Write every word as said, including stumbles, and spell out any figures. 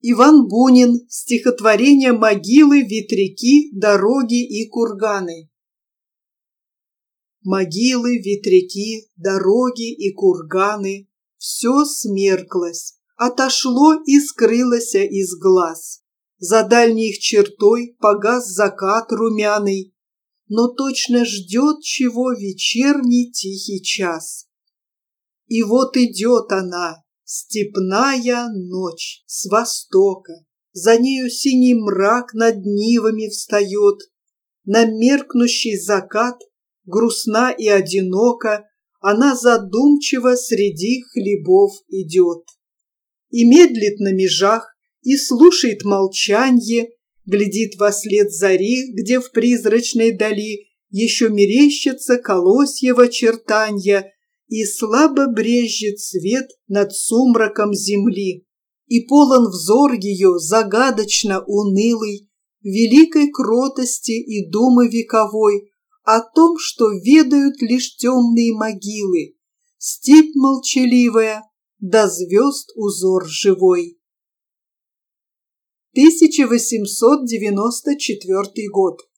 Иван Бунин. Стихотворение «Могилы, ветряки, дороги и курганы». Могилы, ветряки, дороги и курганы — все смерклось, отошло и скрылось из глаз. За дальней их чертой погас закат румяный, но точно ждет чего вечерний тихий час. И вот идет она, степная ночь, с востока, за нею синий мрак над нивами встает, на меркнущий закат грустна и одинока, она задумчиво среди хлебов идет. И медлит на межах, и слушает молчанье, глядит вослед зари, где в призрачной дали еще мерещатся колосьево чертанья, и слабо брезжит свет над сумраком земли, и полон взор ее загадочно унылый, великой кротости и думы вековой о том, что ведают лишь темные могилы, степь молчаливая, до звезд узор живой. тысяча восемьсот девяносто четвёртый год.